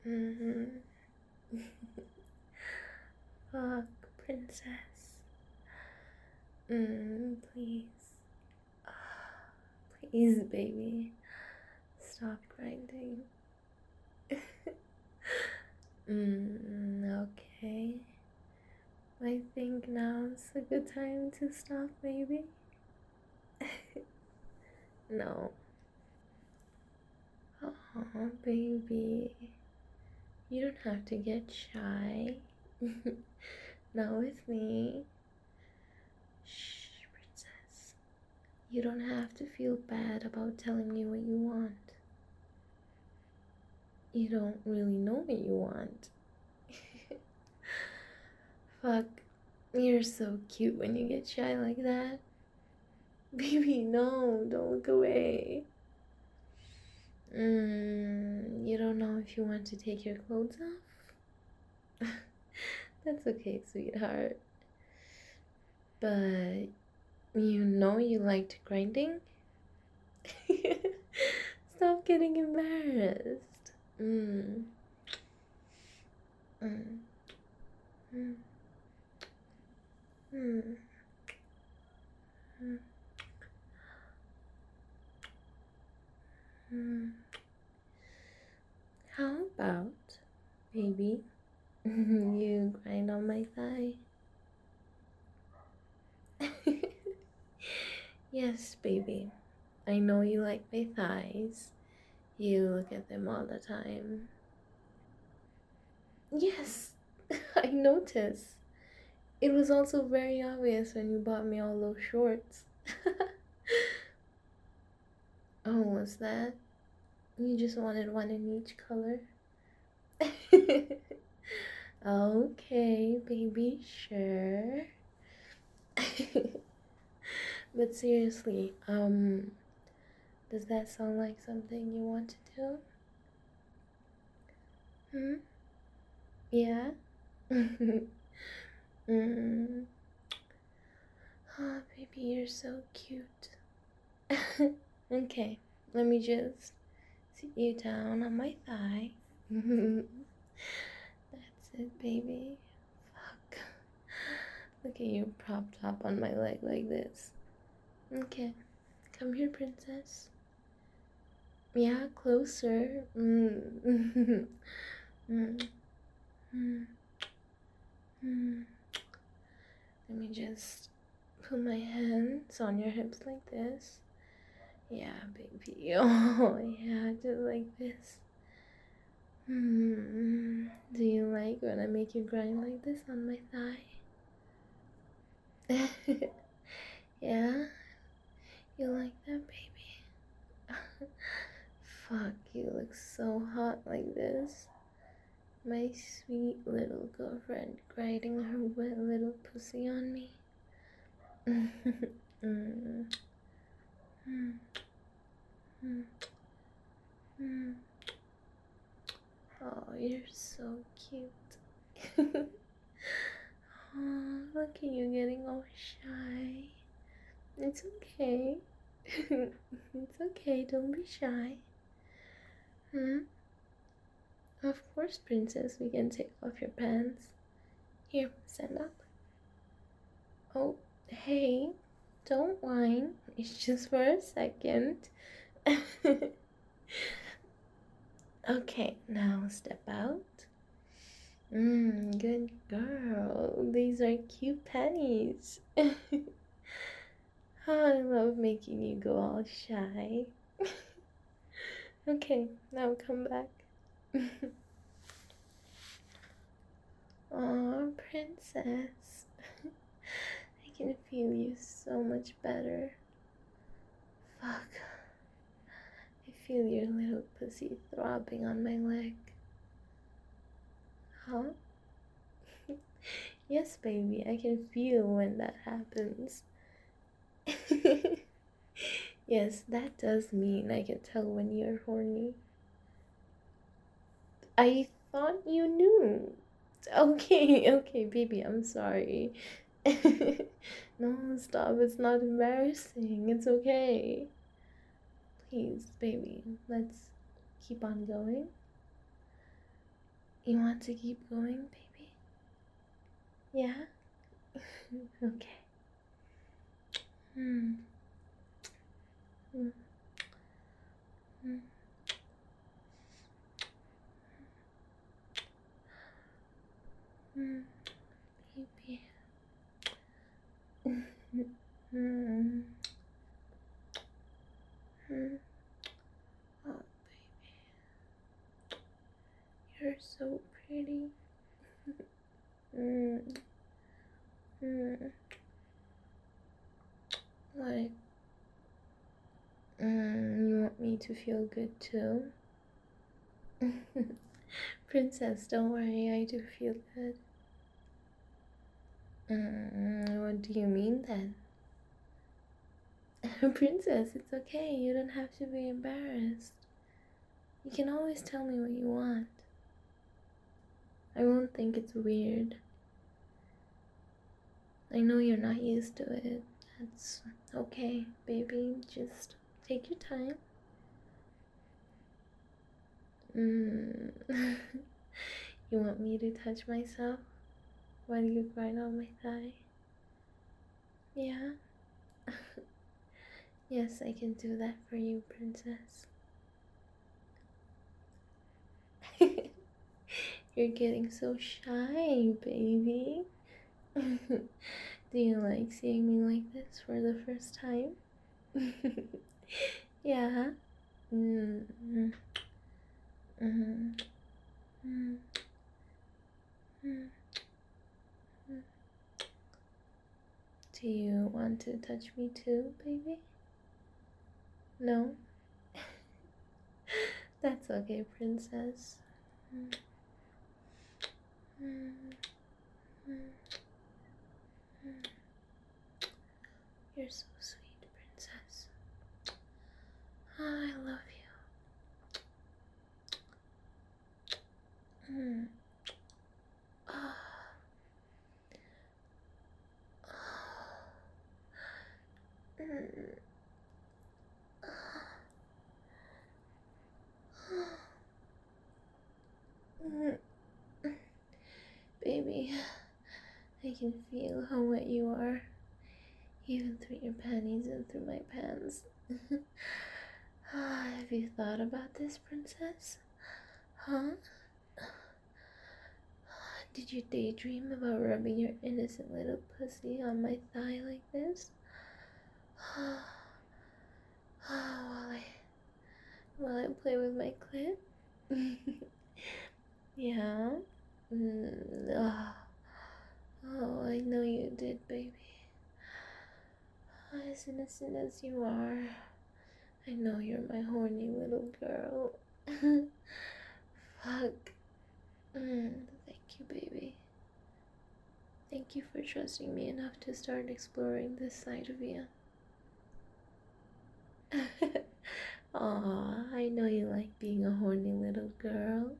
Mm-hmm. Fuck, princess. Please. Please, baby. Stop grinding. Okay. I think now's a good time to stop, maybe? No. Oh, baby. You don't have to get shy. Not with me. Shh, princess. You don't have to feel bad about telling me what you want. You don't really know what you want. Fuck, you're so cute when you get shy like that. Baby, no, don't look away. You don't know if you want to take your clothes off? That's okay, sweetheart. But you know you liked grinding? Stop getting embarrassed. Mm. Mm. Mm. Mm. Mm. Mm. How about, baby, you grind on my thigh? Yes, baby. I know you like my thighs. You look at them all the time. Yes, I noticed. It was also very obvious when you bought me all those shorts. Oh, was that? You just wanted one in each color? Okay, baby, sure. But seriously, does that sound like something you want to do? Hmm? Yeah? mm. Oh, baby, you're so cute. Okay, let me just sit you down on my thigh. That's it, baby. Fuck. Look at you propped up on my leg like this. Okay, come here, princess. Yeah, closer. Mm. Mm. Mm. Mm. Let me just put my hands on your hips like this. Yeah, baby. Oh, yeah, just like this. Do you like when I make you grind like this on my thigh? Yeah? You like that, baby? Fuck, you look so hot like this. My sweet little girlfriend grinding her wet little pussy on me. Mm, mm, mm, mm. Oh, you're so cute. Oh, look at you getting all shy. It's okay. It's okay, don't be shy. Hmm? Of course, princess, we can take off your pants. Here, stand up. Oh, hey, don't whine. It's just for a second. Okay, now step out. Good girl. These are cute panties. Oh, I love making you go all shy. Okay, now come back. Oh, princess. I can feel you so much better. Fuck. I feel your little pussy throbbing on my leg. Huh? Yes, baby, I can feel when that happens. Yes, that does mean I can tell when you're horny. I thought you knew. Okay, okay, baby, I'm sorry. No, stop, it's not embarrassing. It's okay. Please, baby, let's keep on going. You want to keep going, baby? Yeah? Okay. Hmm. Hmm. Hmm. Hmm. Baby. Hmm. Hmm. Hmm. Oh, baby. You're so pretty. Hmm. Hmm. What? You want me to feel good too? Princess, don't worry, I do feel good. What do you mean then? Princess, it's okay. You don't have to be embarrassed. You can always tell me what you want. I won't think it's weird. I know you're not used to it. That's okay, baby. Just take your time. Mm. You want me to touch myself while you grind on my thigh? Yeah? Yes, I can do that for you, princess. You're getting so shy, baby. Do you like seeing me like this for the first time? Yeah. Mm-hmm. Mm-hmm. Mm-hmm. Do you want to touch me too, baby? No? That's okay, princess. You're so sweet, princess. Oh, I love you. Oh. Baby, I can feel how wet you are, even through your panties and through my pants. Have you thought about this, princess? Huh? Did you daydream about rubbing your innocent little pussy on my thigh like this? While I play with my clit? Yeah? Oh, I know you did, baby. As innocent as you are, I know you're my horny little girl. Fuck. Thank you, baby. Thank you for trusting me enough to start exploring this side of you. Aw, I know you like being a horny little girl.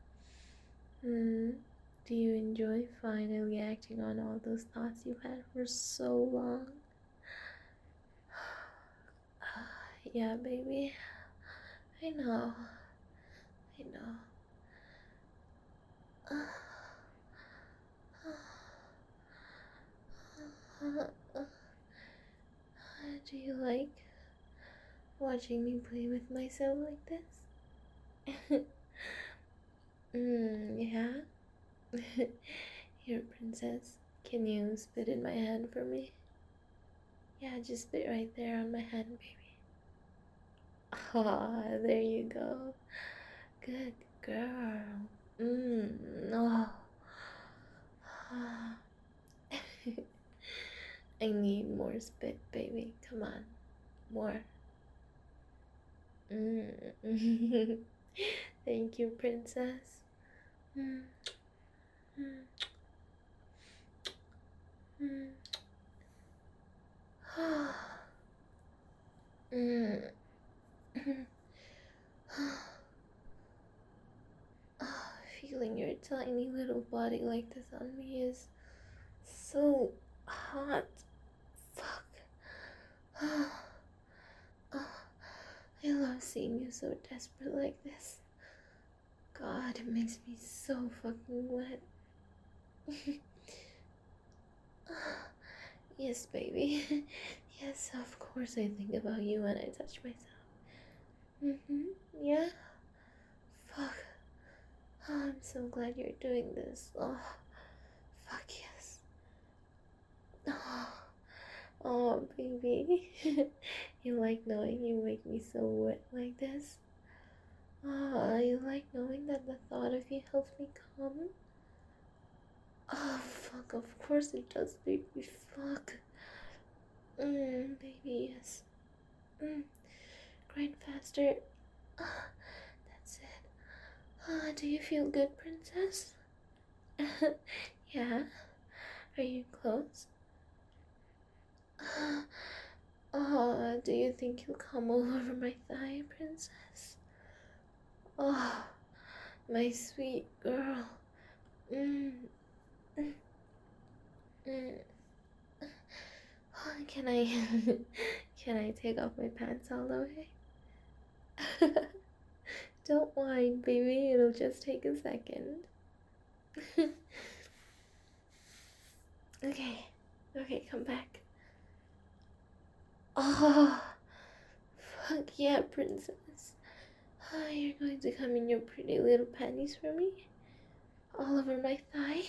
Do you enjoy finally acting on all those thoughts you've had for so long? Yeah, baby. I know. I know. Do you like watching me play with myself like this? Yeah? Here, princess. Can you spit in my hand for me? Yeah, just spit right there on my hand, baby. Ah, there you go. Good girl. Oh. I need more spit, baby. Come on. More. Thank you, princess. Mm, mm, mm. Mm. Feeling your tiny little body like this on me is so hot. Fuck. I love seeing you so desperate like this. God, it makes me so fucking wet. Yes, baby. Yes, of course I think about you when I touch myself. Yeah? Fuck. Oh, I'm so glad you're doing this. Oh, fuck yes. Oh, oh baby. You like knowing you make me so wet like this? Oh, you like knowing that the thought of you helps me calm? Oh, fuck, of course it does, baby. Fuck. Baby, yes. Grind faster. Ah, that's it. Ah, do you feel good, princess? Yeah? Are you close? Oh, do you think you'll come all over my thigh, princess? Oh, my sweet girl. Mm, mm, mm. Oh, can I, can I take off my pants all the way? Don't whine, baby. It'll just take a second. Okay, okay, come back. Oh, fuck yeah, princess. Oh, you're going to come in your pretty little panties for me? All over my thigh?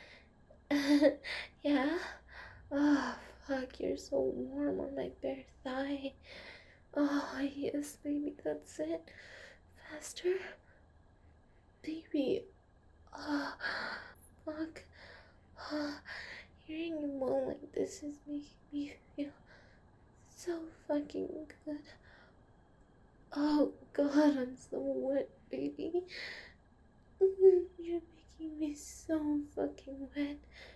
Yeah? Oh, fuck, you're so warm on my bare thigh. Oh, yes, baby, that's it. Faster. Baby. Oh, fuck. Oh, hearing you moan like this is making me feel so fucking good. Oh, God, I'm so wet, baby. You're making me so fucking wet.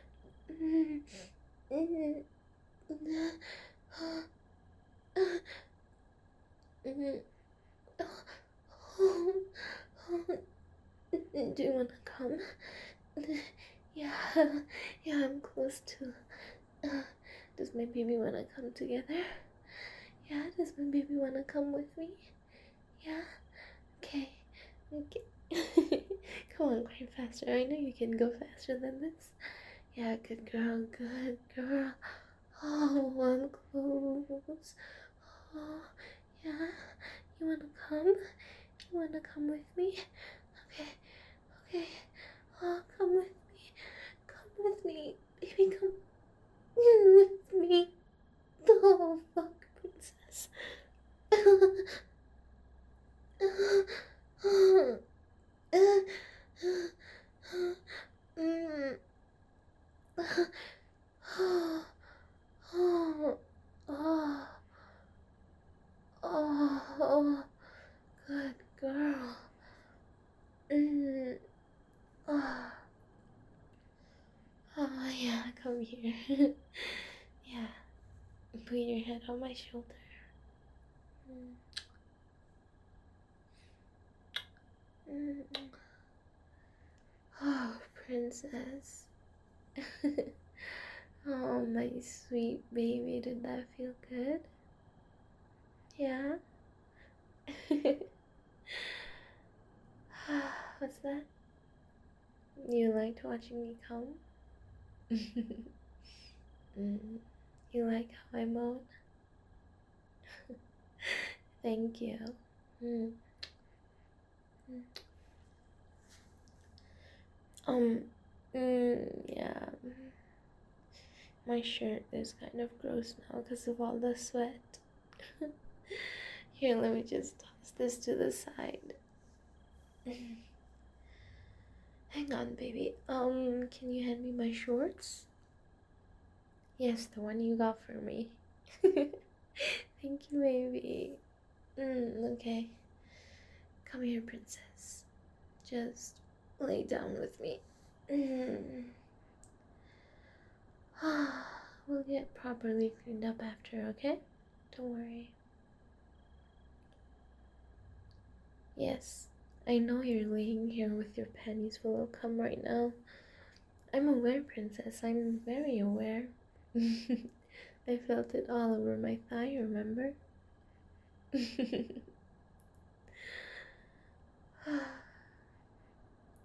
Do you wanna come? Yeah, yeah, I'm close to. Does my baby wanna come together? Yeah, does my baby wanna come with me? Yeah? Okay, okay. Come on, grind faster. I know you can go faster than this. Yeah, good girl. Oh, I'm close. Oh, yeah. You wanna come? You wanna come with me? Okay, okay. Oh, come with me. Come with me. Baby, come in with me. Oh, fuck, princess. Mm. Oh, oh, oh, oh, good girl. Oh, oh, yeah, come here. Yeah, put your head on my shoulder. Mm. Mm. Oh, princess. Oh, my sweet baby, did that feel good? Yeah? What's that? You liked watching me come? You like how I moan? Thank you. Mm. Mm. Um, yeah. My shirt is kind of gross now because of all the sweat. Here, let me just toss this to the side. Hang on, baby. Can you hand me my shorts? Yes, the one you got for me. Thank you, baby. Okay. Come here, princess. Just lay down with me. We'll get properly cleaned up after, okay? Don't worry. Yes, I know you're laying here with your panties full of cum right now. I'm aware, princess. I'm very aware. I felt it all over my thigh, remember?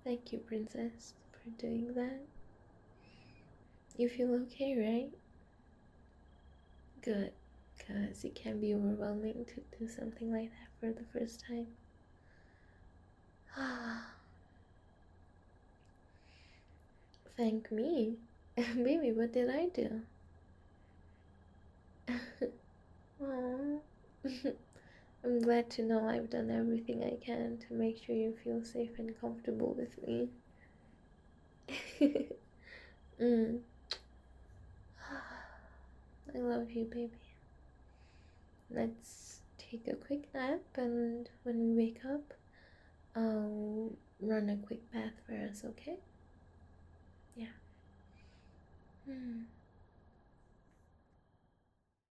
Thank you, princess, for doing that. You feel okay, right? Good, because it can be overwhelming to do something like that for the first time. Thank me. Baby, what did I do? Aww. I'm glad to know I've done everything I can to make sure you feel safe and comfortable with me. mm. I love you, baby. Let's take a quick nap, and when we wake up, I'll run a quick bath for us, okay? Yeah.